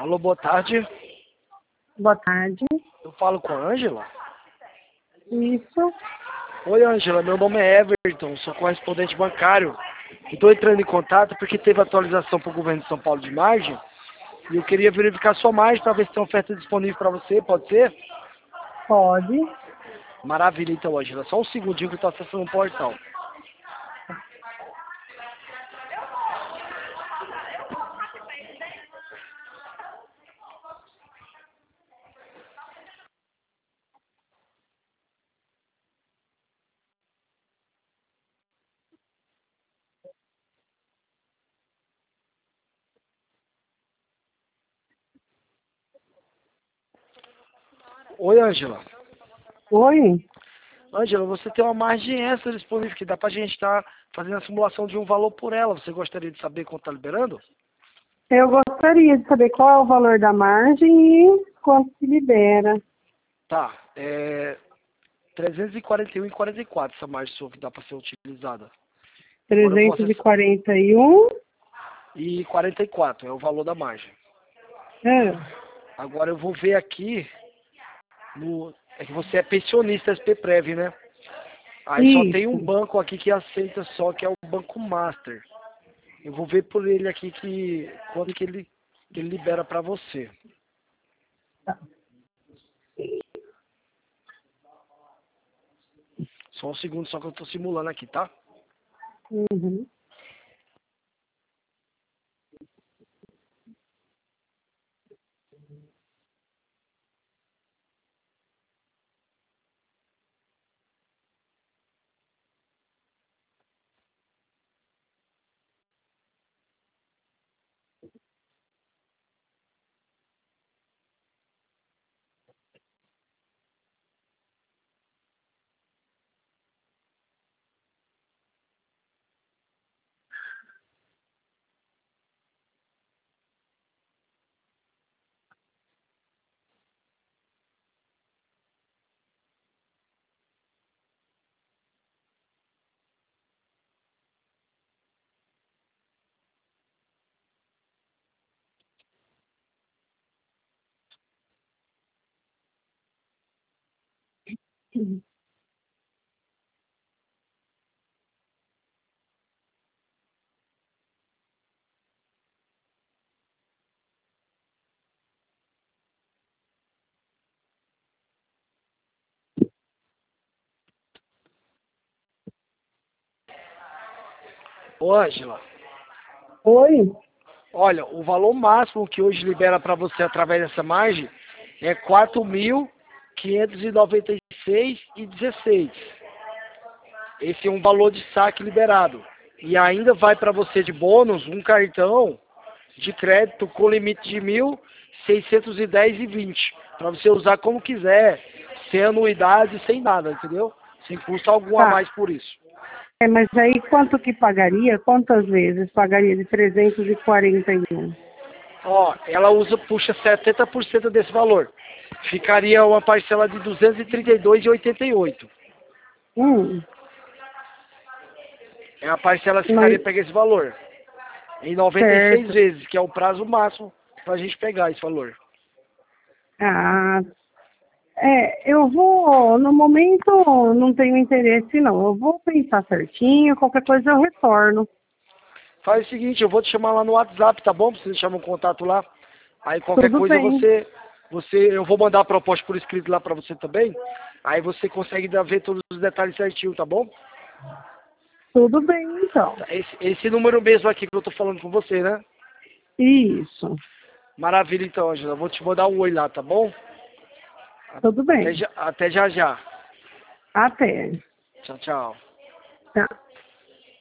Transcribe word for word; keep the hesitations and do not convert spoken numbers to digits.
Alô, boa tarde. Boa tarde. Eu falo com a Ângela? Isso. Oi, Ângela. Meu nome é Everton, sou correspondente bancário. Estou entrando em contato porque teve atualização para o governo de São Paulo de margem e eu queria verificar sua margem para ver se tem oferta disponível para você. Pode ser? Pode. Maravilha, então, Ângela. Só um segundinho que eu estou acessando o portal. Oi, Ângela. Oi. Ângela, você tem uma margem extra disponível que dá pra gente estar fazendo a simulação de um valor por ela. Você gostaria de saber quanto está liberando? Eu gostaria de saber qual é o valor da margem e quanto se libera. Tá, é trezentos e quarenta e um e quarenta e quatro essa margem sua que dá para ser utilizada. Agora eu vou trezentos e acessar. quarenta e um. E quarenta e quatro é o valor da margem. É. Agora eu vou ver aqui no. É que você é pensionista S P Prev, né? Aí só tem um Isso. banco aqui que aceita só, que é o Banco Master. Eu vou ver por ele aqui que quanto que ele, que ele libera para você. Tá. Só um segundo só que eu tô simulando aqui, tá? Uhum. Ô, Ângela, Oi. olha, o valor máximo que hoje libera para você através dessa margem é quatro mil quinhentos e noventa e seis e dezesseis. Esse é um valor de saque liberado. E ainda vai para você de bônus um cartão de crédito com limite de mil seiscentos e dez e vinte. Para você usar como quiser, sem anuidade, sem nada, entendeu? Sem custo algum a Tá. mais por isso. É, mas aí quanto que pagaria? Quantas vezes pagaria de trezentos e quarenta e um? Ó, ela usa, puxa setenta por cento desse valor. Ficaria uma parcela de duzentos e trinta e dois e oitenta e oito. Hum. É a parcela que Mas, ficaria pegar esse valor. Em noventa e seis certo. vezes, que é o prazo máximo para a gente pegar esse valor. Ah, é, eu vou, no momento não tenho interesse não, eu vou pensar certinho, qualquer coisa eu retorno. Faz o seguinte, eu vou te chamar lá no WhatsApp, tá bom? Você deixar um contato lá. Aí qualquer Tudo coisa bem, você, você, eu vou mandar a proposta por escrito lá para você também. Aí você consegue dar- ver todos os detalhes certinho, tá bom? tudo bem então. Esse, esse número mesmo aqui que eu tô falando com você, né? Isso, Maravilha então, Angela. Eu vou te mandar um oi lá, tá bom? tudo Até bem. já, até já já. Até. Tchau, tchau. Tá.